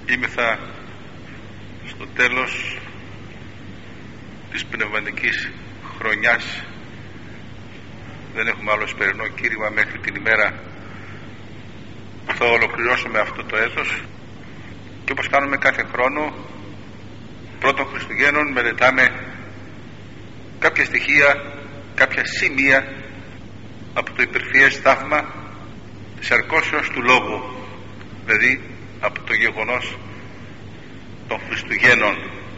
Είμεθα στο τέλος της πνευματικής χρονιάς. Δεν έχουμε άλλο εσπερινό κήρυγμα μέχρι την ημέρα που θα ολοκληρώσουμε αυτό το έτος, και όπως κάνουμε κάθε χρόνο πρώτων Χριστουγέννων μελετάμε κάποια στοιχεία, κάποια σημεία από το υπερφυές θαύμα της αρκώσεως του Λόγου, δηλαδή από το γεγονός των Χριστουγέννων.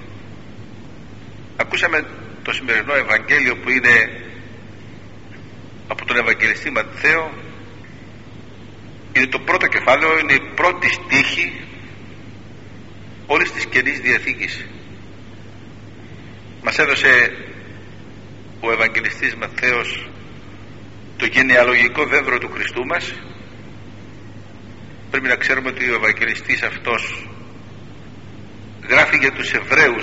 Ακούσαμε το σημερινό Ευαγγέλιο που είναι από τον Ευαγγελιστή Ματθαίο. Είναι το πρώτο κεφάλαιο, είναι η πρώτη στίχη όλης της Καινής Διαθήκης. Μας έδωσε ο Ευαγγελιστής Ματθαίος το γενεαλογικό δέντρο του Χριστού μας. Πρέπει να ξέρουμε ότι ο Ευαγγελιστής αυτός γράφει για τους Εβραίους,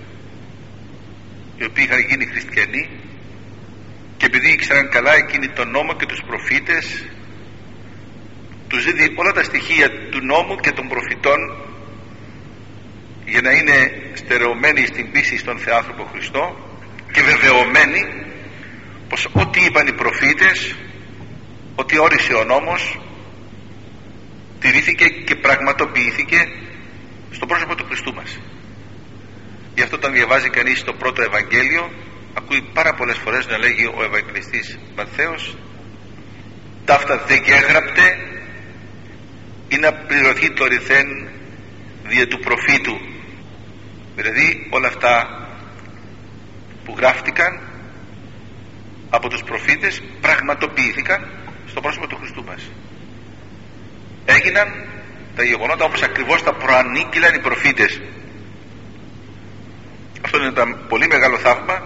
οι οποίοι είχαν γίνει χριστιανοί, και επειδή ήξεραν καλά εκείνοι τον νόμο και τους προφήτες, τους δίδει όλα τα στοιχεία του νόμου και των προφητών για να είναι στερεωμένοι στην πίστη στον Θεάνθρωπο Χριστό και βεβαιωμένοι πως ό,τι είπαν οι προφήτες, ό,τι όρισε ο νόμος, τηρήθηκε και πραγματοποιήθηκε στο πρόσωπο του Χριστού μας. Γι' αυτό όταν διαβάζει κανείς το πρώτο Ευαγγέλιο, ακούει πάρα πολλές φορές να λέγει ο Ευαγγελιστής Ματθαίος, ταύτα δε γέγραπτε ή να πληρωθεί το ρηθέν δια του προφήτου. Δηλαδή όλα αυτά που γράφτηκαν από τους προφήτες πραγματοποιήθηκαν στο πρόσωπο του Χριστού μας. Έγιναν τα γεγονότα όπως ακριβώς τα προανήγγειλαν οι προφήτες. Αυτό είναι ένα πολύ μεγάλο θαύμα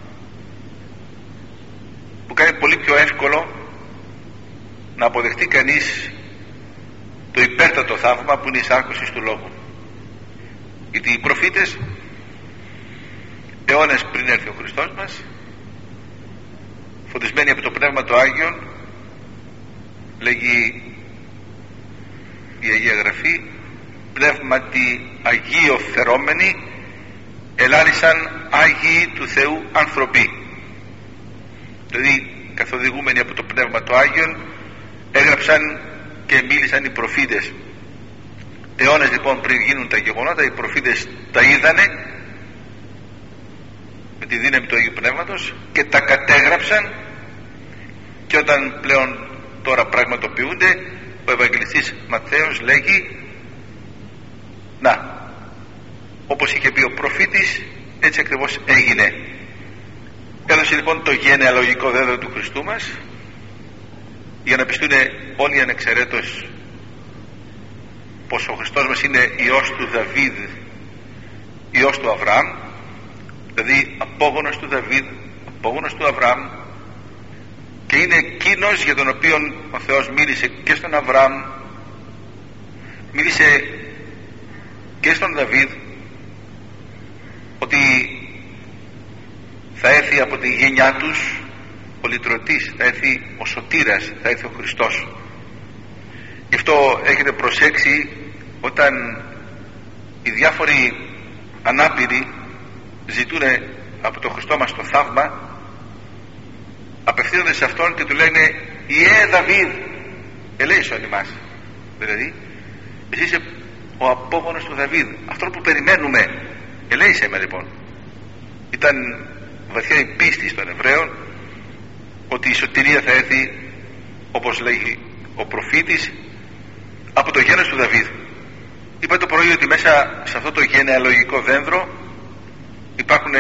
που κάνει πολύ πιο εύκολο να αποδεχτεί κανείς το υπέρτατο θαύμα που είναι η εισάρκωση του Λόγου. Γιατί οι προφήτες αιώνες πριν έρθει ο Χριστός μας, φωτισμένοι από το Πνεύμα του Άγιον, λέγει η Αγία Γραφή, πνεύματι Αγίο φερόμενοι ελάλησαν Άγιοι του Θεού ανθρωποί. Δηλαδή καθοδηγούμενοι από το Πνεύμα του Άγιον έγραψαν και μίλησαν οι προφήτες. Αιώνες λοιπόν πριν γίνουν τα γεγονότα, οι προφήτες τα είδανε με τη δύναμη του Αγίου Πνεύματος και τα κατέγραψαν, και όταν πλέον τώρα πραγματοποιούνται, ο Ευαγγελιστής Ματθαίος λέγει, να, όπως είχε πει ο προφήτης, έτσι ακριβώς έγινε. Έδωσε λοιπόν το γενεαλογικό δέντρο του Χριστού μας για να πιστούν όλοι ανεξαιρέτως πως ο Χριστός μας είναι Υιός του Δαβίδ, Υιός του Αβραάμ, δηλαδή απόγονος του Δαβίδ, απόγονος του Αβραάμ, και είναι εκείνος για τον οποίο ο Θεός μίλησε και στον Αβραάμ, μίλησε και στον Δαβίδ, ότι θα έρθει από τη γενιά τους ο λυτρωτής, θα έρθει ο σωτήρας, θα έρθει ο Χριστός. Γι' αυτό έχετε προσέξει, όταν οι διάφοροι ανάπηροι ζητούν από τον Χριστό μας το θαύμα, απευθύνονται σε Αυτόν και του λένε, Ιε Δαβίδ, ελέησον ημάς. Δηλαδή εσύ είσαι ο απόγονος του Δαβίδ, αυτό που περιμένουμε, ελέησε με λοιπόν. Ήταν βαθιά η πίστη των Εβραίων ότι η σωτηρία θα έρθει, όπως λέγει ο προφήτης, από το γένος του Δαβίδ. Είπα το πρωί ότι μέσα σε αυτό το γενεαλογικό δένδρο υπάρχουν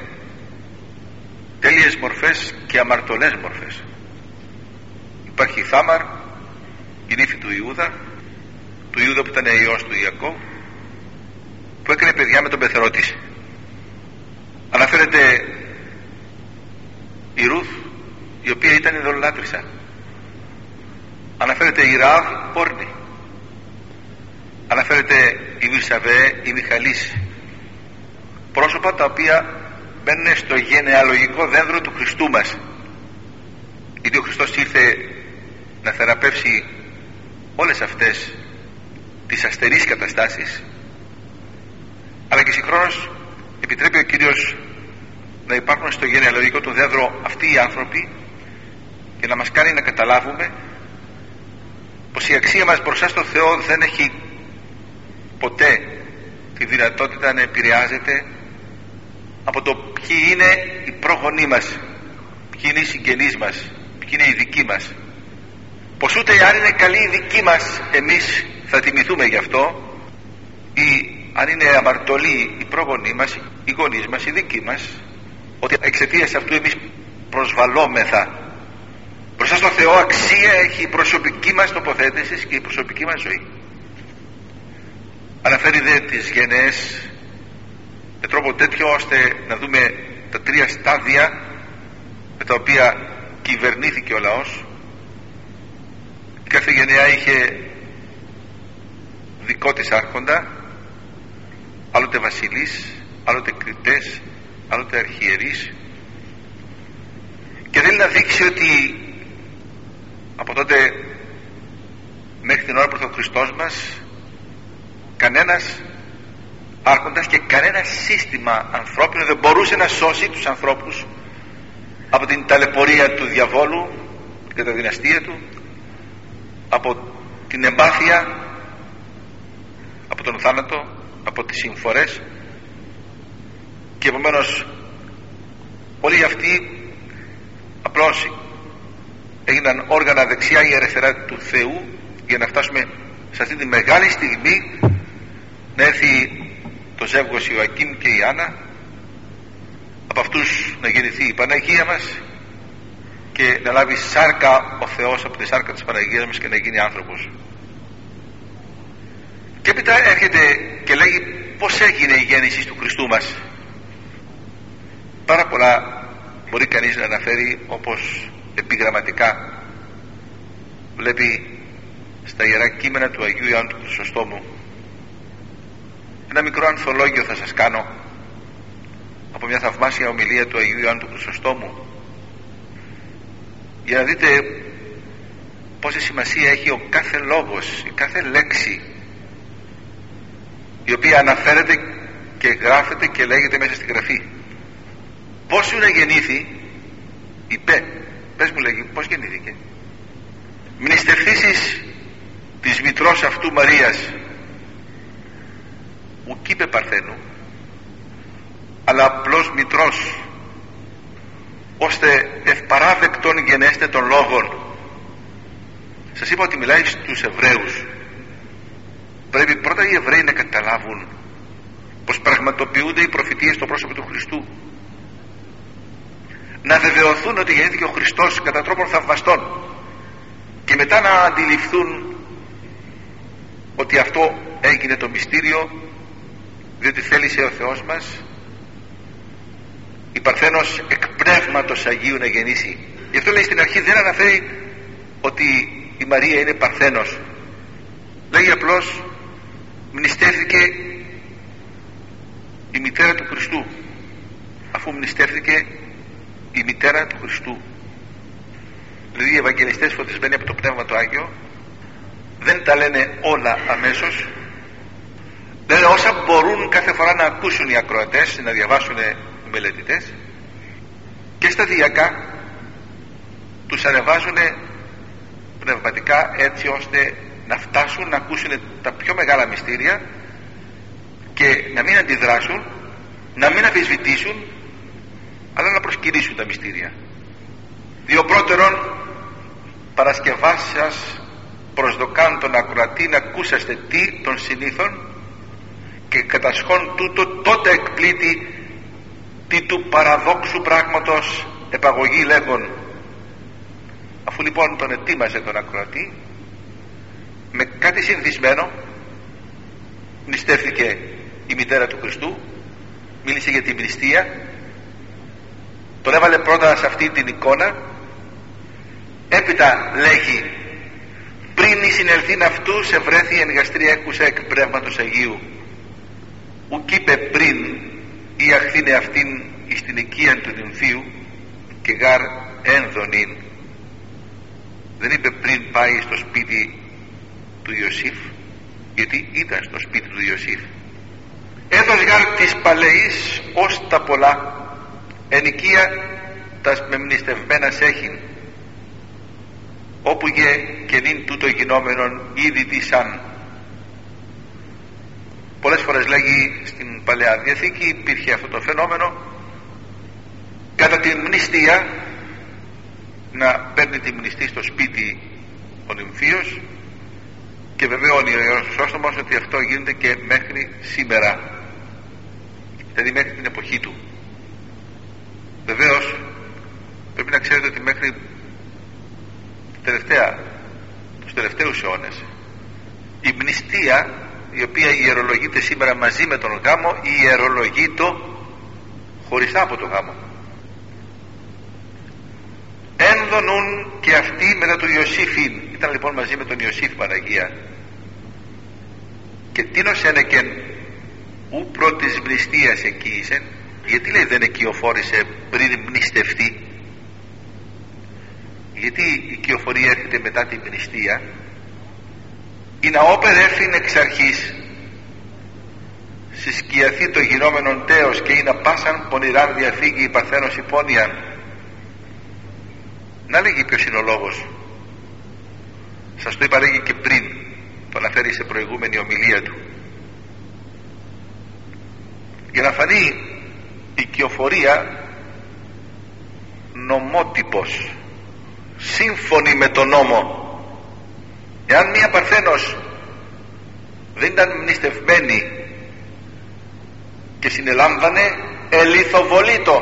τέλειες μορφές και αμαρτωλές μορφές. Υπάρχει η Θάμαρ, η νύφη του Ιούδα που ήταν υιός του Ιακώβ, που έκανε παιδιά με τον πεθερό της. Αναφέρεται η Ρούθ, η οποία ήταν ειδωλολάτρησα. Αναφέρεται η Ραάβ πόρνη. Αναφέρεται η Βυρσαβέ, η Μιχαλής, πρόσωπα τα οποία μπαίνουν στο γενεαλογικό δένδρο του Χριστού μας. Γιατί ο Χριστός ήρθε να θεραπεύσει όλες αυτές τις αστερείς καταστάσεις αλλά και συγχρόνως επιτρέπει ο Κύριος να υπάρχουν στο γενεαλογικό του δέντρο αυτοί οι άνθρωποι και να μας κάνει να καταλάβουμε πως η αξία μας μπροστά στο Θεό δεν έχει ποτέ τη δυνατότητα να επηρεάζεται από το ποιοι είναι οι πρόγονοί μας, ποιοι είναι οι συγγενείς μας, ποιοι είναι οι δικοί μας, πως ούτε αν είναι καλοί οι δικοί μας εμείς θα τιμηθούμε γι' αυτό, ή αν είναι αμαρτωλοί οι πρόγονοί μας, οι γονείς μας, οι δικοί μας, ότι εξαιτίας αυτού εμείς προσβαλόμεθα. Μπροστά στο Θεό αξία έχει η προσωπική μας τοποθέτηση και η προσωπική μας ζωή. Αναφέρει δε τις γενναίες με τρόπο τέτοιο ώστε να δούμε τα τρία στάδια με τα οποία κυβερνήθηκε ο λαός. Η κάθε γενναία είχε δικό της άρχοντα, άλλοτε βασιλείς, άλλοτε κριτές, άλλοτε αρχιερείς, και θέλει να δείξει ότι από τότε μέχρι την ώρα που ήρθε ο Χριστός μας κανένας άρχοντας και κανένα σύστημα ανθρώπινο δεν μπορούσε να σώσει τους ανθρώπους από την ταλαιπωρία του διαβόλου, την καταδυναστία του, από την εμπάθεια, από τον θάνατο, από τις συμφορές, και επομένως όλοι αυτοί απλώς έγιναν όργανα δεξιά ή αριστερά του Θεού για να φτάσουμε σε αυτή τη μεγάλη στιγμή να έρθει το ζεύγος Ιωακήμ και η Άννα, από αυτούς να γεννηθεί η Παναγία μας και να λάβει σάρκα ο Θεός από τη σάρκα της Παναγίας μας και να γίνει άνθρωπος. Και έπειτα έρχεται και λέγει πως έγινε η γέννηση του Χριστού μας. Πάρα πολλά μπορεί κανείς να αναφέρει, όπως επιγραμματικά βλέπει στα Ιερά Κείμενα του Αγίου Ιωάννου του Χρυσοστόμου. Ένα μικρό ανθολόγιο θα σας κάνω από μια θαυμάσια ομιλία του Αγίου Ιωάννου του Χρυσοστόμου, για να δείτε πόση σημασία έχει ο κάθε λόγος, η κάθε λέξη η οποία αναφέρεται και γράφεται και λέγεται μέσα στη Γραφή. Πώς σου να γεννήθη, είπε, πες μου, λέγει, πώς γεννήθηκε. Μνηστευθήσεις της μητρός αυτού Μαρίας, ουκ είπε παρθένου, αλλά απλώς μητρός, ώστε ευπαράδεκτον γενέστε των λόγων. Σας είπα ότι μιλάει στους Εβραίους. Πρέπει πρώτα οι Εβραίοι να καταλάβουν πως πραγματοποιούνται οι προφητείες στο πρόσωπο του Χριστού, να βεβαιωθούν ότι γεννήθηκε ο Χριστός κατά τρόπον θαυμαστών, και μετά να αντιληφθούν ότι αυτό έγινε το μυστήριο, διότι θέλησε ο Θεός μας η Παρθένος εκ πνεύματος Αγίου να γεννήσει. Γι' αυτό λέει στην αρχή, δεν αναφέρει ότι η Μαρία είναι Παρθένος, λέγει απλώς μνηστεύθηκε η μητέρα του Χριστού, αφού μνηστεύθηκε η μητέρα του Χριστού. Δηλαδή οι Ευαγγελιστές φωτισμένοι από το Πνεύμα το Άγιο δεν τα λένε όλα αμέσως, λένε όσα μπορούν κάθε φορά να ακούσουν οι ακροατές, να διαβάσουν οι μελετητές, και σταδιακά τους ανεβάζουν πνευματικά έτσι ώστε να φτάσουν να ακούσουν τα πιο μεγάλα μυστήρια και να μην αντιδράσουν, να μην αμφισβητήσουν, αλλά να προσκυνήσουν τα μυστήρια. Διό πρώτερον Παρασκευάσας προσδοκάν τον ακροατή να ακούσαστε τι των συνήθων, και κατασχόν τούτο τότε εκπλήττει τι του παραδόξου πράγματος επαγωγή λέγον. Αφού λοιπόν τον ετοίμασε τον ακροατή με κάτι συνηθισμένο, μνηστεύθηκε η μητέρα του Χριστού, μίλησε για την μνηστεία, τον έβαλε πρώτα σε αυτή την εικόνα, έπειτα λέγει πριν η συνελθήν αυτού σε βρέθη εν γαστρία έκουσα εκ Πνεύματος Αγίου, ουκ είπε πριν ή αχθήνε αυτήν εις την οικίαν του νυμφίου και γάρ ένδονην. Δεν είπε πριν πάει στο σπίτι του Ιωσήφ, γιατί ήταν στο σπίτι του Ιωσήφ. έδος γάρ της παλαιής ως τα πολλά, ενοικία τας μεμνηστευμένας έχειν, όπου γε και νυν τούτο γινόμενον ήδη τι σαν. Πολλές φορές λέγει στην Παλαιά Διαθήκη υπήρχε αυτό το φαινόμενο κατά την μνηστία, να παίρνει τη μνηστή στο σπίτι ο νυμφίος, και βεβαιώνει ο Ιερός Χρυσόστομος ότι αυτό γίνεται και μέχρι σήμερα, δηλαδή μέχρι την εποχή του. Βεβαίως πρέπει να ξέρετε ότι μέχρι τους τελευταίους αιώνες η μνηστία, η οποία ιερολογείται σήμερα μαζί με τον γάμο, ιερολογείται χωριστά από τον γάμο. Ένδονουν και αυτοί μετά του Ιωσήφιν. Ήταν λοιπόν μαζί με τον Ιωσήφ Παναγία. Και τίνος ένεκεν ου πρώτης μνηστείας εκείησεν. Γιατί λέει δεν οικειοφόρησε πριν μνηστευτεί? Γιατί η οικειοφορία έρχεται μετά τη μνηστεία? «Η να όπερ έφην εξ αρχής συσκιαθεί το γινόμενον τέος και είναι πάσαν πονηράν διαφύγει η παρθένος υπόνοιαν». Να λέγει ποιος είναι ο λόγος. Σας το είπα, λέγει και πριν, το αναφέρει σε προηγούμενη ομιλία του. Για να φανεί η οικειοφορία νομότυπος, σύμφωνη με τον νόμο. Εάν μία παρθένος δεν ήταν μνηστευμένη και συνελάμβανε, ελιθοβολείτο.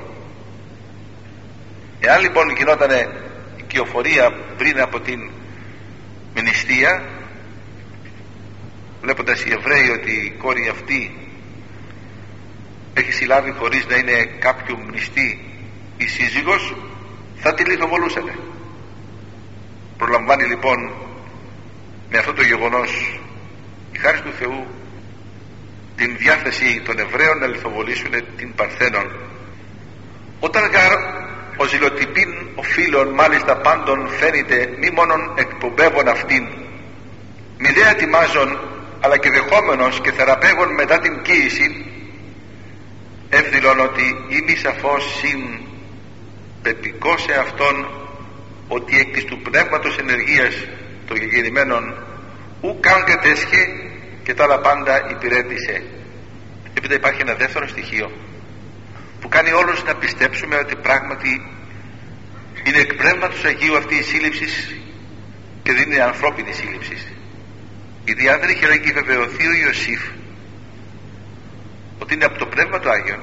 Εάν λοιπόν γινότανε οικειοφορία πριν από την μνηστεία, βλέποντας οι Εβραίοι ότι η κόρη αυτή έχει συλλάβει χωρίς να είναι κάποιου μνηστή η σύζυγος, θα τη λιθοβολούσανε. Προλαμβάνει λοιπόν με αυτό το γεγονός η χάρις του Θεού την διάθεση των Εβραίων να λιθοβολήσουν την Παρθένον. Όταν γαρ ο ζηλοτυπήν ο φίλων μάλιστα πάντων φαίνεται μη μόνον εκπομπεύων αυτήν, μη δε ετοιμάζων αλλά και δεχόμενος και θεραπεύων μετά την κοίηση, εύδηλον ότι είμαι σαφώς συν πεπικός σε αυτόν ότι εκ της του πνεύματος ενεργείας των γεγεννημένων ου καν κατέσχε και τα άλλα πάντα υπηρέτησε. Επειδή υπάρχει ένα δεύτερο στοιχείο που κάνει όλους να πιστέψουμε ότι πράγματι είναι εκ πνεύματος Αγίου αυτή η σύλληψη και δεν είναι ανθρώπινη σύλληψη. Η διάδρη είχε λέγει βεβαιωθεί ο Ιωσήφ ότι είναι από το Πνεύμα του Άγιον,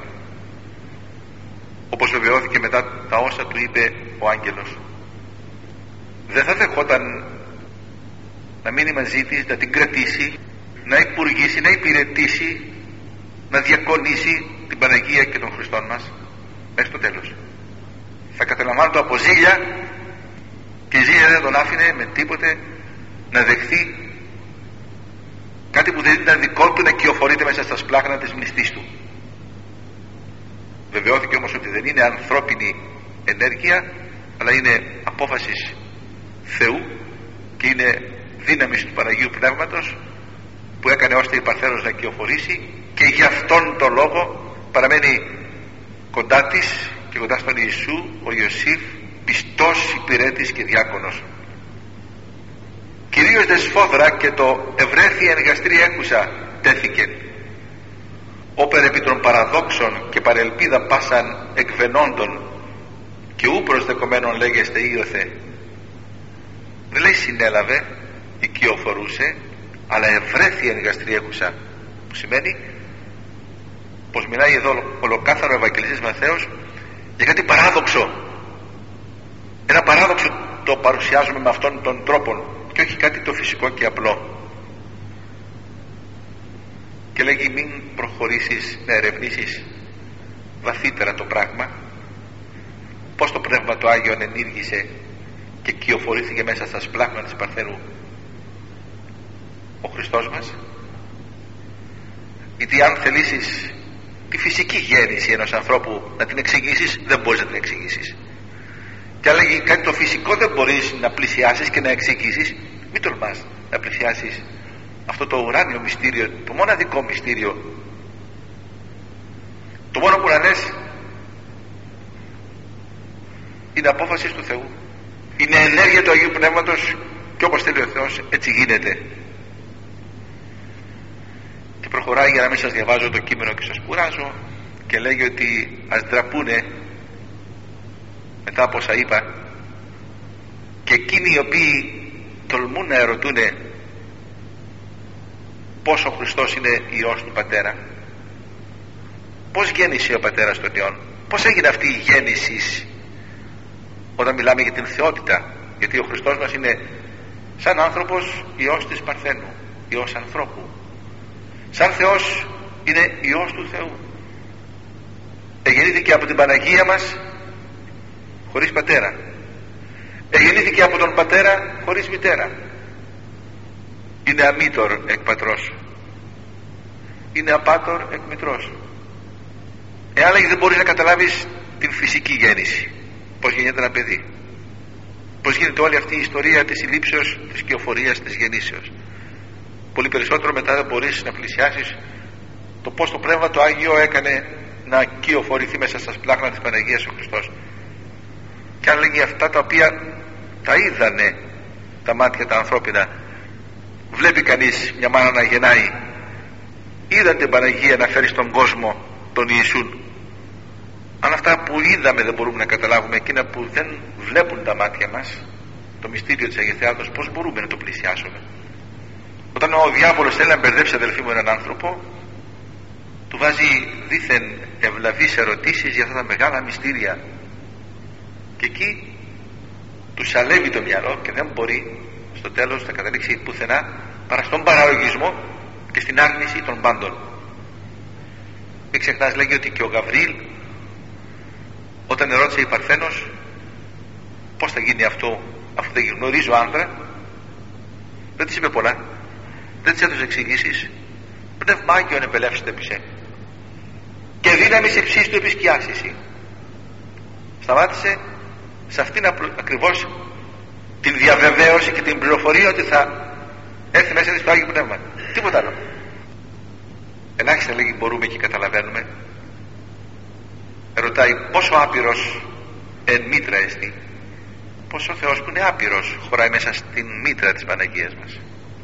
όπως βεβαιώθηκε μετά τα όσα του είπε ο άγγελος. Δεν θα δεχόταν να μείνει μαζί της, να την κρατήσει, να υπουργήσει, να υπηρετήσει, να διακονήσει την Παναγία και τον Χριστόν μας μέχρι το τέλος. Θα καταλαμβάνει το από ζήλια, και η ζήλια δεν τον άφηνε με τίποτε να δεχθεί κάτι που δεν ήταν δικό του, να κυοφορείται μέσα στα σπλάχνα της μνηστής του. Βεβαιώθηκε όμως ότι δεν είναι ανθρώπινη ενέργεια, αλλά είναι απόφασης Θεού και είναι δύναμης του Παναγίου Πνεύματος που έκανε ώστε η Παρθένος να κυοφορήσει, και γι' αυτόν τον λόγο παραμένει κοντά της και κοντά στον Ιησού ο Ιωσήφ, πιστός υπηρέτης και διάκονος. Κυρίως δε σφόδρα και το ευρέθη εν γαστρή έκουσα τέθηκε, όπερ επί των παραδόξων και παρελπίδα πάσαν εκβενόντων και ου προσδεκομένων λέγεστε Ήωθε. Δεν λέει συνέλαβε, οικειοφορούσε, αλλά ευρέθη εν γαστρή έκουσα, που σημαίνει πως μιλάει εδώ ολοκάθαρο Ευαγγελιστής Ματθαίος για κάτι παράδοξο. Ένα παράδοξο το παρουσιάζουμε με αυτόν τον τρόπο και όχι κάτι το φυσικό και απλό. Και λέγει μην προχωρήσεις να ερευνήσεις βαθύτερα το πράγμα, πως το Πνεύμα του Άγιον ενήργησε και κυοφορήθηκε μέσα στα σπλάχνα της Παρθένου ο Χριστός μας. Γιατί αν θελήσεις τη φυσική γέννηση ενός ανθρώπου να την εξηγήσεις, δεν μπορείς να την εξηγήσεις. Και αν λέγει κάτι το φυσικό δεν μπορείς να πλησιάσεις και να εξηγήσεις, μην τολμάς να πλησιάσεις αυτό το ουράνιο μυστήριο, το μοναδικό μυστήριο Το μόνο που να λες είναι απόφαση του Θεού, είναι ενέργεια του Αγίου Πνεύματος, και όπως θέλει ο Θεός έτσι γίνεται. Και προχωράει, για να μην σας διαβάζω το κείμενο και σας κουράζω, και λέγει ότι ας ντραπούνε μετά από όσα είπα, και εκείνοι οι οποίοι τολμούν να ερωτούνε πώς ο Χριστός είναι Υιός του Πατέρα, πώς γέννησε ο Πατέρας των Υιών, πώς έγινε αυτή η γέννηση όταν μιλάμε για την θεότητα, γιατί ο Χριστός μας είναι σαν άνθρωπος Υιός της Παρθένου, Υιός ανθρώπου, σαν Θεός είναι Υιός του Θεού. Εγεννήθηκε από την Παναγία μας χωρίς πατέρα, εγεννήθηκε από τον πατέρα χωρίς μητέρα, είναι αμήτωρ εκ πατρός, είναι απάτωρ εκ μητρός. Εάν λέγει δεν μπορείς να καταλάβεις την φυσική γέννηση, πως γεννιέται ένα παιδί, πως γίνεται όλη αυτή η ιστορία της συλλήψεως, της κυοφορίας, της γεννήσεως, πολύ περισσότερο μετά δεν μπορείς να πλησιάσεις το πως το Πνεύμα το Άγιο έκανε να κυοφορηθεί μέσα στα σπλάχνα της Παναγίας ο Χριστός. Και αν λέγει αυτά τα οποία τα είδανε τα μάτια τα ανθρώπινα, βλέπει κανείς μια μάνα να γεννάει, είδαν την Παναγία να φέρει στον κόσμο τον Ιησούν. Αν αυτά που είδαμε δεν μπορούμε να καταλάβουμε, εκείνα που δεν βλέπουν τα μάτια μας, το μυστήριο της Αγίας Θεάτος, πώς μπορούμε να το πλησιάσουμε? Όταν ο διάβολος θέλει να μπερδέψει, αδελφοί μου, έναν άνθρωπο, του βάζει δήθεν ευλαβείς ερωτήσεις για αυτά τα μεγάλα μυστήρια, και εκεί του σαλεύει το μυαλό και δεν μπορεί στο τέλος να καταλήξει πουθενά παρά στον παραλογισμό και στην άρνηση των πάντων. Μην ξεχνάς, λέγει ότι και ο Γαβριήλ, όταν ερώτησε η Παρθένος πώς θα γίνει αυτό αφού δεν γνωρίζω άντρα, δεν της είπε πολλά, δεν της έδωσε εξηγήσεις. Πνεύμα Άγιον επελεύσετε επισέ και δύναμης υψής του επισκιάσισι. Σταμάτησε σε αυτήν ακριβώς την διαβεβαίωση και την πληροφορία ότι θα έρθει μέσα της το Άγιο Πνεύμα, τίποτα άλλο. Ελάχιστα, λέγει, μπορούμε και καταλαβαίνουμε. Ρωτάει πόσο άπειρος εν μήτρα εστί, πόσο ο Θεός που είναι άπειρος χωράει μέσα στην μήτρα της Παναγίας μας,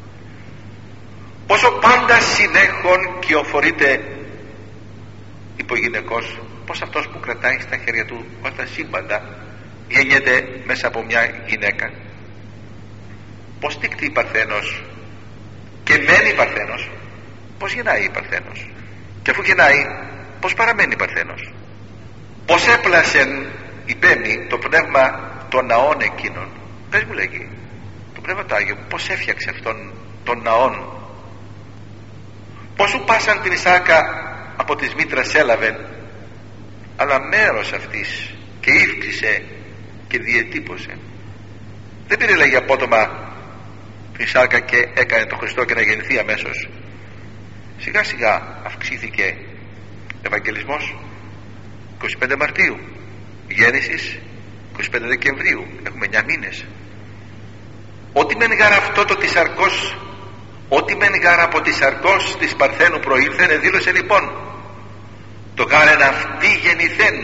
πόσο πάντα συνέχον κυοφορείται υπογυναικός, πως αυτός που κρατάει στα χέρια του όλα τα σύμπαντα γεννιέται μέσα από μια γυναίκα. Πως τύκτη η Παρθένος και μένει η Παρθένος, πως γεννάει η Παρθένος, και αφού γεννάει πως παραμένει η Παρθένος, πως έπλασεν η Πέμπτη το πνεύμα των ναών εκείνων. Πες μου, λέγει, το Πνεύμα το Άγιο πως έφτιαξε αυτόν των ναών, πως σου πάσαν την Ισάκα από της μήτρας έλαβε, αλλά μέρος αυτής και ύφτισε και διετύπωσε. Δεν πήρε, λέγει, απότομα την Ισάκα και έκανε τον Χριστό και να γεννηθεί αμέσως. Σιγά σιγά αυξήθηκε. Ευαγγελισμός 25 Μαρτίου, γέννησης 25 Δεκεμβρίου, έχουμε 9 μήνες. Ό,τι μεν γάρα αυτό το της αρκός, ό,τι μεν γάρα από της αρκός της Παρθένου προήλθεν, εδήλωσε λοιπόν το γάρεν αυτή γεννηθέν.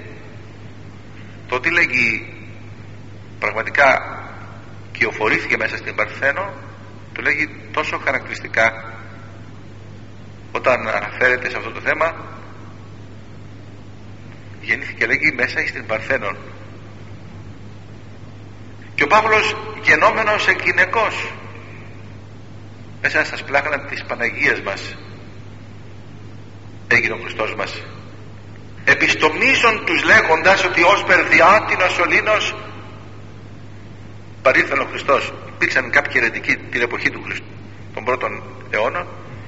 Το ότι λέγει πραγματικά κυοφορήθηκε μέσα στην Παρθένο, το λέγει τόσο χαρακτηριστικά όταν αναφέρεται σε αυτό το θέμα. Γεννήθηκε, λέγει, μέσα στην Παρθένο. Και ο Παύλος γενόμενος εκ γυναικός μέσα στα σπλάχνα της Παναγίας μας έγινε ο Χριστός μας, επιστομίζον τους λέγοντας ότι ως περδιάτινος ο λίνος παρήλθεν ο Χριστός. Υπήρξαν κάποιοι αιρετικοί την εποχή του Χριστού, των πρώτων αιώνων,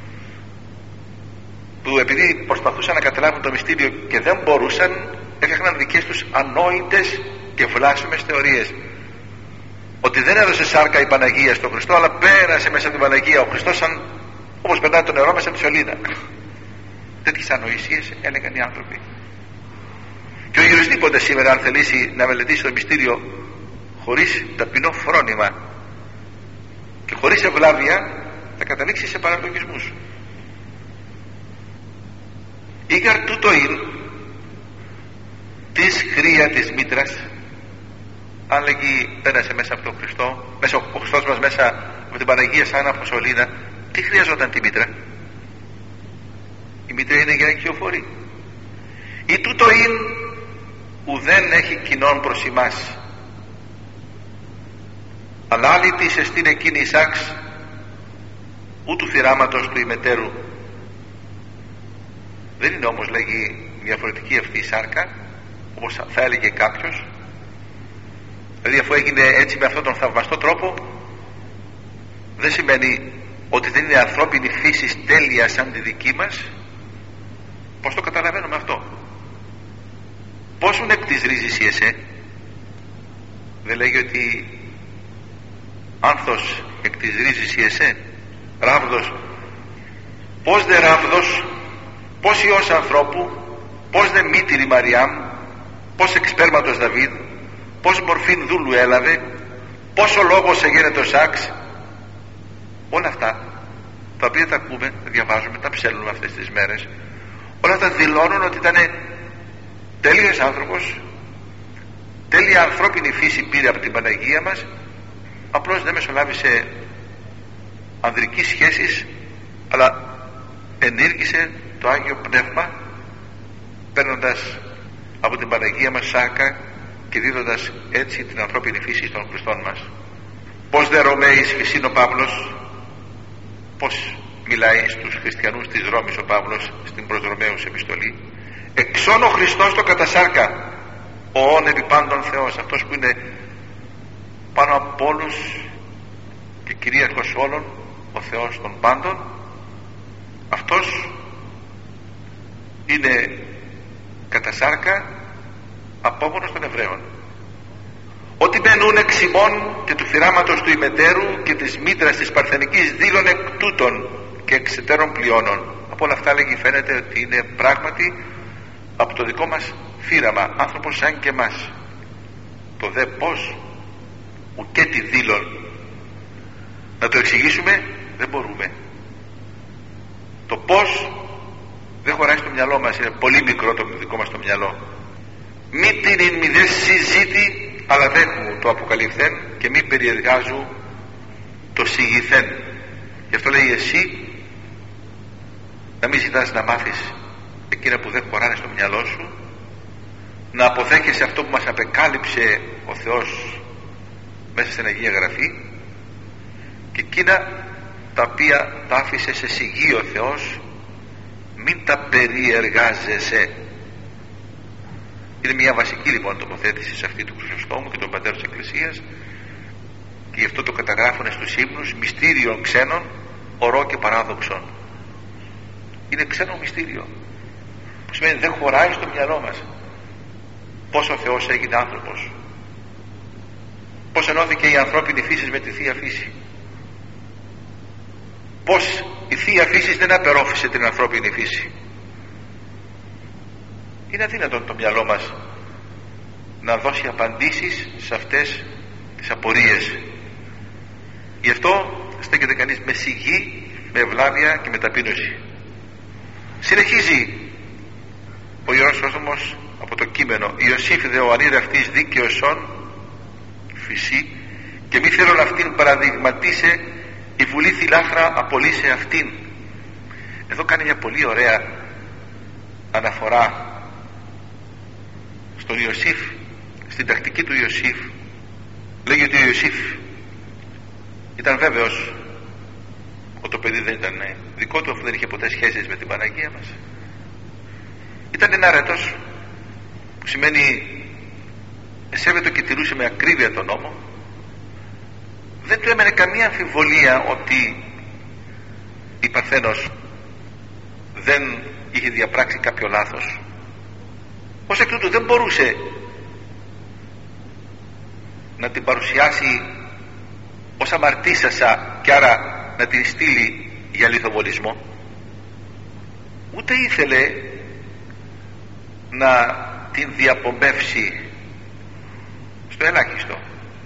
που επειδή προσπαθούσαν να καταλάβουν το μυστήριο και δεν μπορούσαν, έφτιαχναν δικές τους ανόητες και βλάσιμες θεωρίες, ότι δεν έδωσε σάρκα η Παναγία στον Χριστό, αλλά πέρασε μέσα την Παναγία ο Χριστός σαν όπως περνάει το νερό μέσα από τη σωλήνα. Τέτοιες ανοησίες έλεγαν οι άνθρωποι. Και ο οποιοσδήποτε σήμερα, αν θελήσει να μελετήσει το μυστήριο χωρίς ταπεινό φρόνημα και χωρίς ευλάβεια, θα καταλήξει σε παραλογισμούς. Ήγαρ τούτο ειν της χρία της μήτρας. Αν λέγει πέρασε μέσα από τον Χριστό, μέσα ο Χριστός μας μέσα από την Παναγία σαν Αποστολίδα, τι χρειαζόταν τη μήτρα? Η μήτρα είναι για να οικειοφορεί. Ή τούτο ειν ουδέν έχει κοινόν προς ημάς, αλλά άλλη της εστίν εκείνη η σάξ ούτου θυράματος του ημετέρου. Δεν είναι όμως, λέγει, διαφορετική αυτή η σάρκα, όπως θα έλεγε κάποιος. Δηλαδή αφού έγινε έτσι με αυτόν τον θαυμαστό τρόπο, δεν σημαίνει ότι δεν είναι ανθρώπινη φύση τέλεια σαν τη δική μας. Πώς το καταλαβαίνουμε αυτό? Πόσον εκ της ρίζης η εσέ? Δεν λέγει ότι άνθος εκ της ρίζης η εσέ, ράβδος? Πώς δε ράβδος, πώς ιός ανθρώπου, πώς δε μήτηρη Μαριάμ, πώς εξ σπέρματος Δαβίδ, πώς μορφήν δούλου έλαβε, πόσο λόγος εγένετο σάξ. Όλα αυτά τα οποία τα ακούμε, τα διαβάζουμε, τα ψέλνουμε αυτές τις μέρες, όλα αυτά δηλώνουν ότι ήταν τέλειος άνθρωπος, τέλεια ανθρώπινη φύση πήρε από την Παναγία μας, απλώς δεν μεσολάβησε ανδρικής σχέσης, αλλά ενήργησε το Άγιο Πνεύμα, παίρνοντας από την Παναγία μας σάρκα και δίδοντας έτσι την ανθρώπινη φύση των Χριστών μας. Πώς δε Ρωμαίης φυσίν ο Παύλος, πώς μιλάει στους χριστιανούς της Ρώμης ο Παύλος στην προς Ρωμαίους επιστολή? Εξών ο Χριστός το κατασάρκα, ο όν επί πάντων Θεός, αυτός που είναι πάνω από όλους και κυρίαρχος όλων, ο Θεός των πάντων, αυτός είναι κατασάρκα απόγονος των Εβραίων. Ότι μπαινούν εξ ημών και του θυράματος του ημετέρου και της μήτρας της παρθενικής δήλων εκ τούτων και εξετέρων πλειώνων. Από όλα αυτά, λέγει, φαίνεται ότι είναι πράγματι από το δικό μας θύραμα, άνθρωπος σαν και εμάς. Το δε πως ουκέ τη δήλων να το εξηγήσουμε δεν μπορούμε. Το πως δεν χωράει στο μυαλό μας, είναι πολύ μικρό το δικό μας το μυαλό. Μη την μη δε συζήτη, αλλά δέχου το αποκαλυφθέν και μη περιεργάζου το συγηθέν. Γι' αυτό λέει εσύ να μην ζητάς να μάθεις εκείνα που δεν χωράνε στο μυαλό σου, να αποδέχεσαι αυτό που μας απεκάλυψε ο Θεός μέσα στην Αγία Γραφή, και εκείνα τα οποία τα άφησε σε σιγή ο Θεός μην τα περιεργάζεσαι. Είναι μια βασική λοιπόν τοποθέτηση σε αυτή του Χρυσοστόμου και των πατέρων της Εκκλησίας, και γι' αυτό το καταγράφουν στους ύμνους μυστήριων ξένων, ορό και παράδοξων. Είναι ξένο μυστήριο, που σημαίνει δεν χωράει στο μυαλό μας πως ο Θεός έγινε άνθρωπος, πως ενώθηκε η ανθρώπινη φύση με τη Θεία Φύση, πως η Θεία Φύση δεν απερόφησε την ανθρώπινη φύση. Είναι αδύνατον το μυαλό μας να δώσει απαντήσεις σε αυτές τις απορίες. Γι' αυτό στέκεται κανείς με σιγή, με ευλάβεια και με ταπείνωση. Συνεχίζει ο Ιερός Σώστομος από το κείμενο: Ιωσήφ δε ο ανήρ αυτής δίκαιος φυσί, και μη θέλουν αυτήν παραδειγματίσε, η βουλή θηλάχρα απολύσε αυτήν. Εδώ κάνει μια πολύ ωραία αναφορά στον Ιωσήφ, στην τακτική του Ιωσήφ. Λέγει ότι ο Ιωσήφ ήταν βέβαιος ότι το παιδί δεν ήταν δικό του, αφού δεν είχε ποτέ σχέσεις με την Παναγία μας. Ήταν ενάρετος, που σημαίνει εσέβεται και τηρούσε με ακρίβεια τον νόμο. Δεν του έμενε καμία αμφιβολία ότι η Παρθένος δεν είχε διαπράξει κάποιο λάθος. Ως εκ τούτου δεν μπορούσε να την παρουσιάσει ως αμαρτήσασα και άρα να την στείλει για λιθοβολισμό. Ούτε ήθελε να την διαπομπεύσει στο ελάχιστο.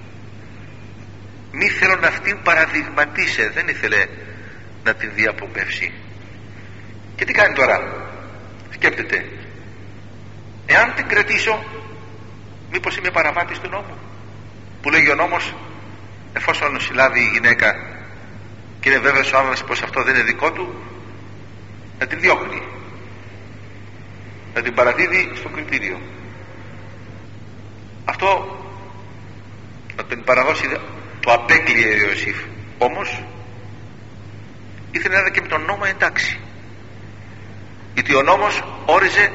Μη θέλω να αυτήν παραδειγματίσε, δεν ήθελε να την διαπομπεύσει. Και τι κάνει τώρα? Σκέπτεται. εάν την κρατήσω, μήπως είμαι παραβάτης του νόμου? Που λέγει ο νόμος, εφόσον συλλάβει η γυναίκα και είναι βέβαιος ο άνδρας πως αυτό δεν είναι δικό του, να την διώχνει, να την παραδίδει στο κριτήριο. Αυτό να τον παραδώσει το απέκλειε ο Ιωσήφ. Όμως ήθελε να είναι και με τον νόμο εντάξει, γιατί ο νόμος όριζε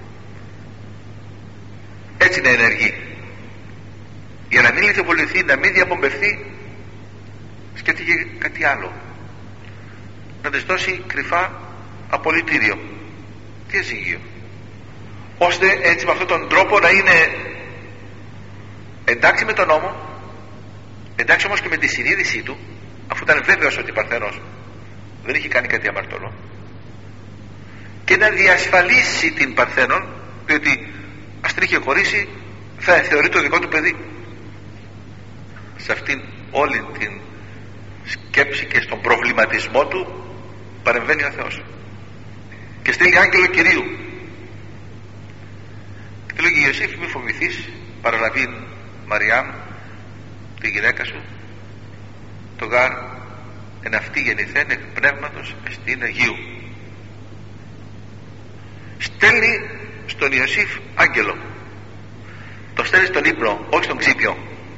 έτσι να ενεργεί. Για να μην λιθοβοληθεί, να μην διαπομπευθεί, σκέφτηκε κάτι άλλο, να της δώσει κρυφά απολυτήριο, διαζύγιο, ώστε έτσι με αυτόν τον τρόπο να είναι εντάξει με τον νόμο, εντάξει όμως και με τη συνείδησή του, αφού ήταν βέβαιος ότι η Παρθένος δεν είχε κάνει κάτι αμαρτωλό, και να διασφαλίσει την Παρθένον, διότι ας την είχε χωρίσει, θα θεωρεί το δικό του παιδί. Σε αυτήν όλη την σκέψη και στον προβληματισμό του παρεμβαίνει ο Θεός και στέλνει άγγελο Κυρίου και του λέγει, Ιωσήφ, μη φοβηθείς, παραλαβήν Μαριάμ τη γυναίκα σου, το γάρ εν αυτή γεννηθέν εκ πνεύματος εστίν Αγίου. Στέλνει στον Ιωσήφ άγγελο, το στέλνει στον ύπνο, όχι στον ξύπνιο.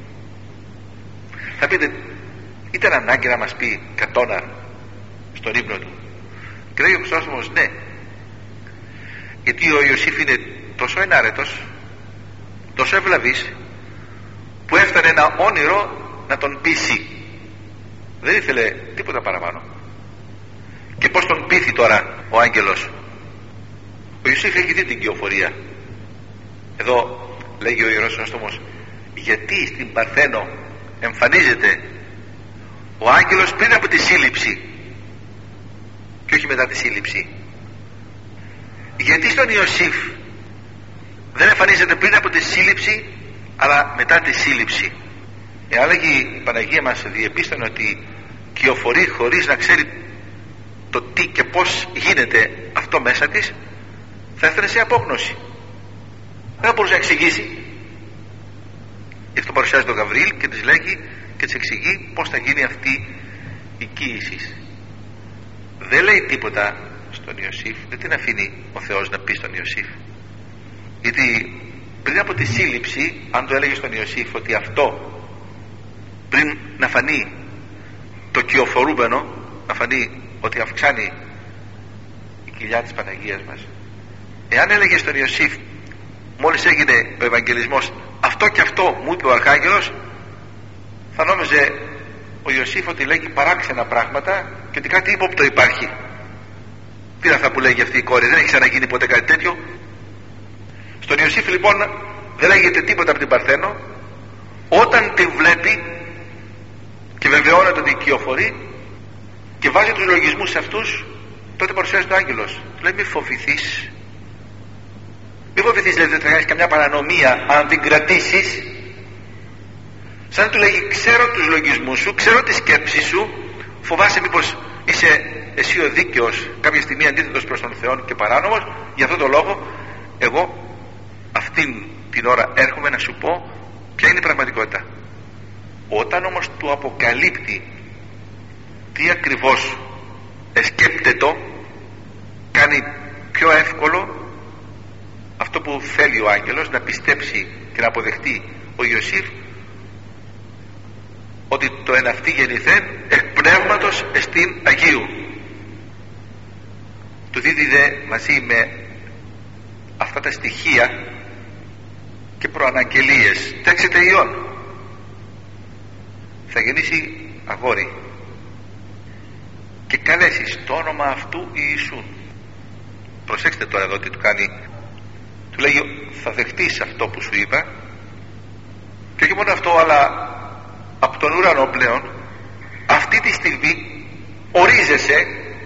Θα πείτε, ήταν ανάγκη να μας πει κατώνα στον ύπνο του? Και λέει ο Χρυσόστομος, ναι, γιατί ο Ιωσήφ είναι τόσο ενάρετος, τόσο ευλαβής, που έφτανε ένα όνειρο να τον πείσει. Δεν ήθελε τίποτα παραπάνω. Και πως τον πείθει τώρα ο άγγελος? Ο Ιωσήφ έχει δει την κυοφορία. Εδώ λέγει ο Ιερός Χρυσόστομος, γιατί στην Παρθένο εμφανίζεται ο άγγελος πριν από τη σύλληψη και όχι μετά τη σύλληψη? Γιατί στον Ιωσήφ δεν εμφανίζεται πριν από τη σύλληψη αλλά μετά τη σύλληψη? Εάν λέγει η Παναγία μας διεπίστωνε ότι κυοφορεί χωρίς να ξέρει το τι και πως γίνεται αυτό μέσα της, θα έφτανε σε απόγνωση, δεν μπορούσε να εξηγήσει. Γι' αυτό παρουσιάζει τον Γαβριήλ και της λέγει και της εξηγεί πως θα γίνει αυτή η κοίηση. Δεν λέει τίποτα στον Ιωσήφ, δεν την αφήνει ο Θεός να πει στον Ιωσήφ, γιατί πριν από τη σύλληψη, αν το έλεγε στον Ιωσήφ ότι αυτό πριν να φανεί το κυοφορούμενο, να φανεί ότι αυξάνει η κοιλιά της Παναγίας μας, εάν έλεγε στον Ιωσήφ μόλις έγινε ο Ευαγγελισμός, αυτό και αυτό μου είπε ο Αρχάγγελος, θα νόμιζε ο Ιωσήφ ότι λέγει παράξενα πράγματα και ότι κάτι ύποπτο υπάρχει. Τι είναι αυτά που λέγει αυτή η κόρη? Δεν έχει ξαναγίνει ποτέ κάτι τέτοιο. Στον Ιωσήφ λοιπόν δεν λέγεται τίποτα από την Παρθένο. Όταν την βλέπει και βεβαιώνεται ότι κυοφορεί και βάζει τους λογισμούς σε αυτούς, τότε παρουσιάζει ο άγγελος. Του λέει, μη φοβηθείς. Μη φοβηθείς, λέει, δεν θα κάνεις καμιά παρανομία αν την κρατήσεις. Σαν του λέγει, ξέρω τους λογισμούς σου, ξέρω τη σκέψη σου, φοβάσαι μήπως είσαι εσύ ο δίκαιος κάποια στιγμή αντίθετος προς τον Θεό και παράνομος? Γι' αυτό το λόγο εγώ αυτήν την ώρα έρχομαι να σου πω ποια είναι η πραγματικότητα. Όταν όμως του αποκαλύπτει τι ακριβώς εσκέπτετο, κάνει πιο εύκολο αυτό που θέλει ο άγγελος, να πιστέψει και να αποδεχτεί ο Ιωσήφ ότι το εν αυτή γεννηθέν εκ πνεύματος εστίν Αγίου. Του δίδει δε μαζί με αυτά τα στοιχεία και προαναγγελίες, τέξετε Υιόν, θα γεννήσει αγόρι και καλέσεις το όνομα αυτού Ιησού. Προσέξτε τώρα εδώ τι του κάνει. Του λέει, θα δεχτείς αυτό που σου είπα, και όχι μόνο αυτό, αλλά από τον ουρανό πλέον αυτή τη στιγμή ορίζεσαι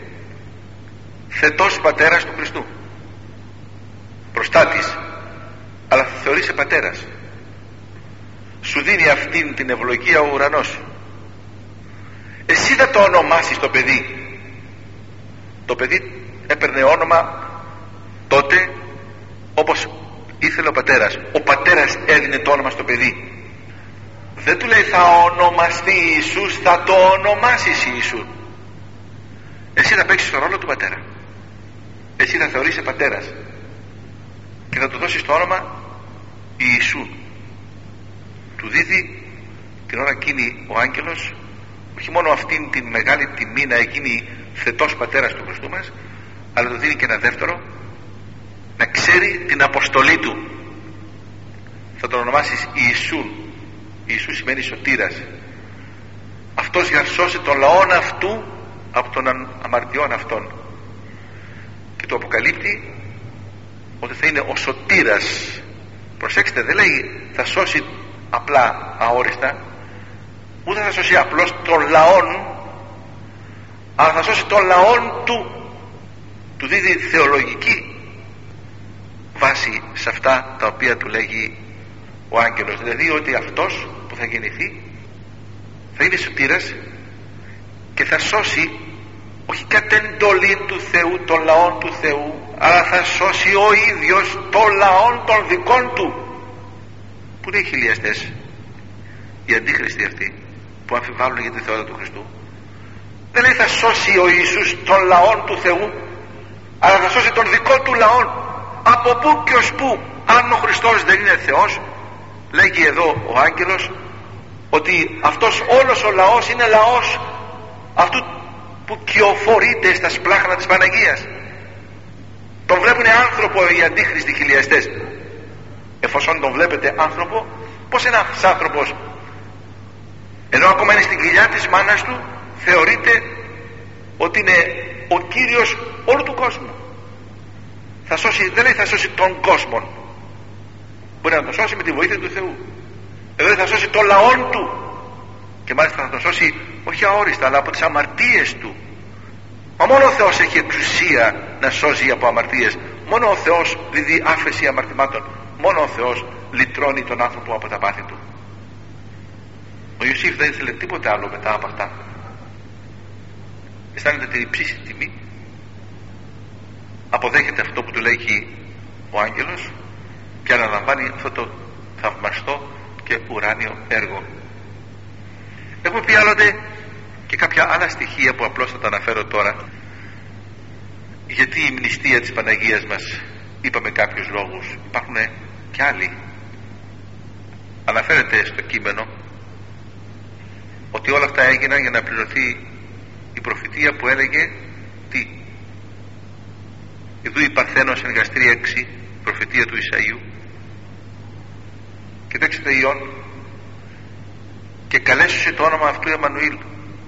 θετός πατέρας του Χριστού, προστάτης, αλλά θα θεωρείσαι πατέρας. Σου δίνει αυτήν την ευλογία ο ουρανός. Εσύ θα το ονομάσεις το παιδί. Το παιδί έπαιρνε όνομα τότε όπως ήθελε ο πατέρας. Ο πατέρας έδινε το όνομα στο παιδί. Δεν του λέει θα ονομαστεί Ιησούς, θα το ονομάσεις Ιησού. Εσύ θα παίξεις τον ρόλο του πατέρα, εσύ θα θεωρείσαι πατέρας και θα του δώσεις το όνομα Ιησού. Του δίδει την ώρα εκείνη ο άγγελος όχι μόνο αυτήν την μεγάλη τιμή να γίνει θετός πατέρας του Χριστού μας, αλλά του δίνει και ένα δεύτερο, να ξέρει την αποστολή του. Θα τον ονομάσεις Ιησού. Ιησού σημαίνει σωτήρας. Αυτός για να σώσει τον λαόν αυτού από των αμαρτιών αυτών. Και του αποκαλύπτει ότι θα είναι ο σωτήρας. Προσέξτε, δεν λέει θα σώσει απλά αόριστα, ούτε θα σώσει απλώς τον λαόν, αλλά θα σώσει τον λαόν του. Του δίδει θεολογική βάση σε αυτά τα οποία του λέγει ο άγγελος, δηλαδή ότι αυτός που θα γεννηθεί θα είναι σωτήρας και θα σώσει όχι κατ' εντολή του Θεού, των λαών του Θεού, αλλά θα σώσει ο ίδιος των λαών των δικών του. Πού είναι οι χιλιαστές, οι αντίχριστοι αυτοί που αμφιβάλλουν για τη θεότητα του Χριστού? Δεν λέει θα σώσει ο Ιησούς των λαών του Θεού, αλλά θα σώσει των δικών του λαών. Από πού και ως πού? Αν ο Χριστός δεν είναι Θεός, λέγει εδώ ο άγγελος ότι αυτός όλος ο λαός είναι λαός αυτού που κυοφορείται στα σπλάχνα της Παναγίας. Τον βλέπουνε άνθρωπο οι αντίχριστοι χιλιαστές. Εφόσον τον βλέπετε άνθρωπο, πως ένας άνθρωπος, ενώ ακόμα είναι στην κοιλιά της μάνας του, θεωρείται ότι είναι ο Κύριος όλου του κόσμου. Θα σώσει, δεν λέει θα σώσει τον κόσμο, μπορεί να τον σώσει με τη βοήθεια του Θεού. Εδώ θα σώσει τον λαόν του, και μάλιστα θα τον σώσει όχι αόριστα αλλά από τις αμαρτίες του. Μα μόνο ο Θεός έχει εξουσία να σώζει από αμαρτίες. Μόνο ο Θεός δίδει άφεση αμαρτημάτων. Μόνο ο Θεός λυτρώνει τον άνθρωπο από τα πάθη του. Ο Ιωσήφ δεν ήθελε τίποτε άλλο μετά από αυτά. Αισθάνεται την υψίστη τιμή, αποδέχεται αυτό που του λέγει ο άγγελος και αναλαμβάνει αυτό το θαυμαστό και ουράνιο έργο. Έχουμε πει άλλοτε και κάποια άλλα στοιχεία που απλώς θα τα αναφέρω τώρα, γιατί η μνηστεία της Παναγίας μας, είπαμε κάποιους λόγους, υπάρχουν και άλλοι. Αναφέρεται στο κείμενο ότι όλα αυτά έγιναν για να πληρωθεί η προφητεία που έλεγε τι? Εδώ η Παρθένος εν γαστρή 6, προφητεία του Ισαΐου. Κοιτάξτε Ιών, και καλέσουσε το όνομα αυτού Εμμανουήλ.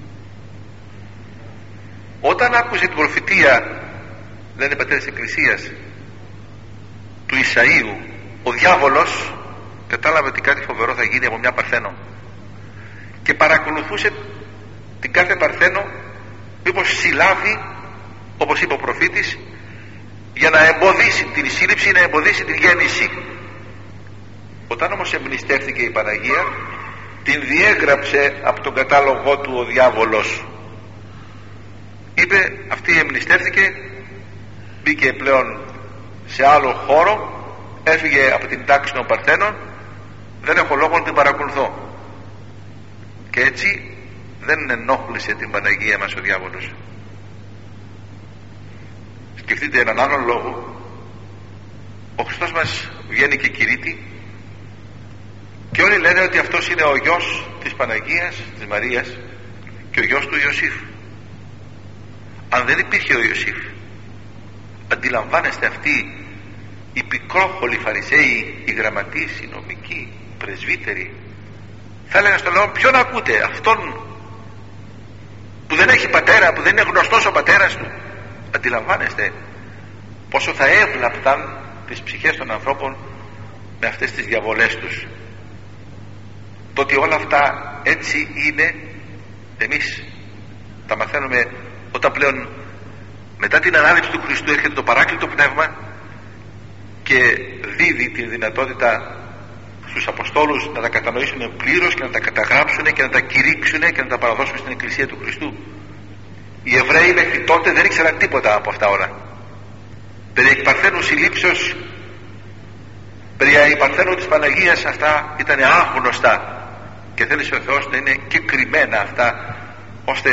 Όταν άκουσε την προφητεία, λένε οι πατέρες της Εκκλησίας, του Ισαΐου, ο διάβολος κατάλαβε ότι κάτι φοβερό θα γίνει από μια Παρθένο και παρακολουθούσε την κάθε Παρθένο μήπως συλλάβει, όπως είπε ο προφήτης, για να εμποδίσει την σύλληψη, να εμποδίσει την γέννηση. Όταν όμως εμπνηστεύτηκε η Παναγία, την διέγραψε από τον κατάλογό του ο διάβολος. Είπε αυτή εμπνηστεύτηκε, μπήκε πλέον σε άλλο χώρο, έφυγε από την τάξη των Παρθένων, δεν έχω λόγο να την παρακολουθώ. Και έτσι δεν ενόχλησε την Παναγία μας ο διάβολος. Σκεφτείτε έναν άλλον λόγο. Ο Χριστός μας βγαίνει και κηρύττει και όλοι λένε ότι αυτός είναι ο γιος της Παναγίας, της Μαρίας, και ο γιος του Ιωσήφ. Αν δεν υπήρχε ο Ιωσήφ, αντιλαμβάνεστε αυτοί οι πικρόχολοι Φαρισαίοι, οι γραμματείς, οι νομικοί, οι πρεσβύτεροι, θα έλεγαν στον λαό ποιον ακούτε? Αυτόν που δεν έχει πατέρα, που δεν είναι γνωστός ο πατέρας του? Αντιλαμβάνεστε πόσο θα έβλαπταν τις ψυχές των ανθρώπων με αυτές τις διαβολές τους. Το ότι όλα αυτά έτσι είναι, εμείς τα μαθαίνουμε όταν πλέον μετά την ανάληψη του Χριστού έρχεται το παράκλητο πνεύμα και δίδει τη δυνατότητα στους Αποστόλους να τα κατανοήσουν πλήρως και να τα καταγράψουν και να τα κηρύξουν και να τα παραδώσουν στην Εκκλησία του Χριστού. Οι Εβραίοι μέχρι τότε δεν ήξεραν τίποτα από αυτά όλα. Περί εκ Παρθένου συλλήψεως Περί Παρθένου της Παναγίας αυτά ήταν άγνωστα και θέλησε ο Θεός να είναι και κρυμμένα αυτά, ώστε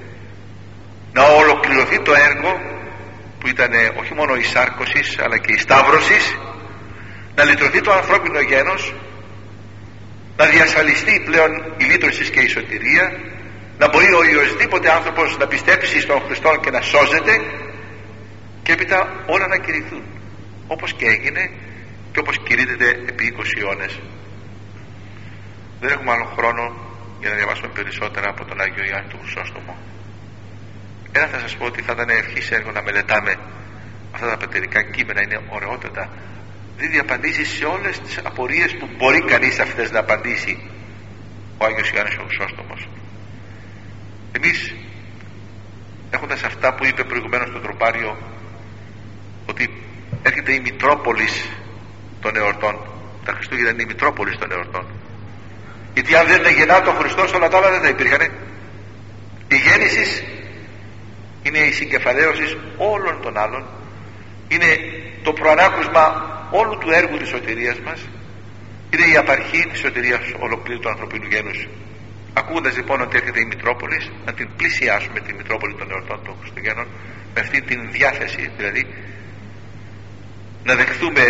να ολοκληρωθεί το έργο που ήταν όχι μόνο η σάρκωσης αλλά και η σταύρωσης, να λυτρωθεί το ανθρώπινο γένος, να διασφαλιστεί πλέον η λύτρωση και η σωτηρία, να μπορεί ο οποιοσδήποτε άνθρωπος να πιστέψει στον Χριστό και να σώζεται, και έπειτα όλα να κηρυθούν, όπως και έγινε και όπως κηρύττεται επί 20 αιώνες. Δεν έχουμε άλλο χρόνο για να διαβάσουμε περισσότερα από τον Άγιο Ιωάννη του Χρυσόστομο. Ένα θα σας πω ότι θα ήταν ευχής έργο να μελετάμε αυτά τα πατερικά κείμενα, είναι ωραιότατα. Δίδει απαντήσεις σε όλες τις απορίες που μπορεί κανείς αυτές να απαντήσει ο Άγιος Ιωάννης ο Χρυσόστομος. Εμείς, έχοντας αυτά που είπε προηγουμένως στο τροπάριο, ότι έρχεται η Μητρόπολης των εορτών, τα Χριστούγεννα είναι η Μητρόπολης των εορτών, γιατί αν δεν γεννάτο ο Χριστός όλα τα άλλα δεν θα υπήρχαν. Η γέννηση είναι η συγκεφαλαίωση όλων των άλλων, είναι το προανάκουσμα όλου του έργου της σωτηρίας μας, είναι η απαρχή της σωτηρίας ολοκλήρου του ανθρωπίνου γένους. Ακούγοντας λοιπόν ότι έρχεται η Μητρόπολης, να την πλησιάσουμε τη Μητρόπολη των εορτών των Χριστουγέννων με αυτή την διάθεση, δηλαδή να δεχθούμε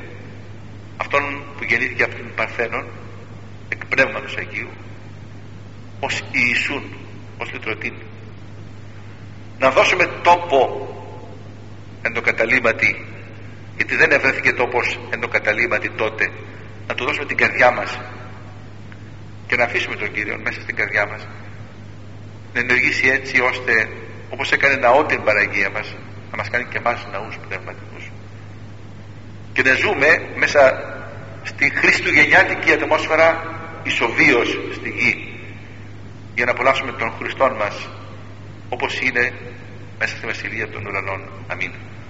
αυτόν που γεννήθηκε από την Παρθένον εκ Πνεύματος Αγίου ως Ιησούν, ως λυτρωτήν, να δώσουμε τόπο εν το καταλήμματι, γιατί δεν ευρέθηκε τόπος εν το καταλήμματι τότε, να του δώσουμε την καρδιά μας και να αφήσουμε τον Κύριο μέσα στην καρδιά μας να ενεργήσει έτσι ώστε, όπως έκανε ναό την Παναγία μας, να μας κάνει και εμάς ναούς πνευματικούς και να ζούμε μέσα στη χριστουγεννιάτικη ατμόσφαιρα ισοβίως στη γη, για να απολαύσουμε τον Χριστόν μας όπως είναι μέσα στη Βασιλεία των Ουρανών. Αμήν.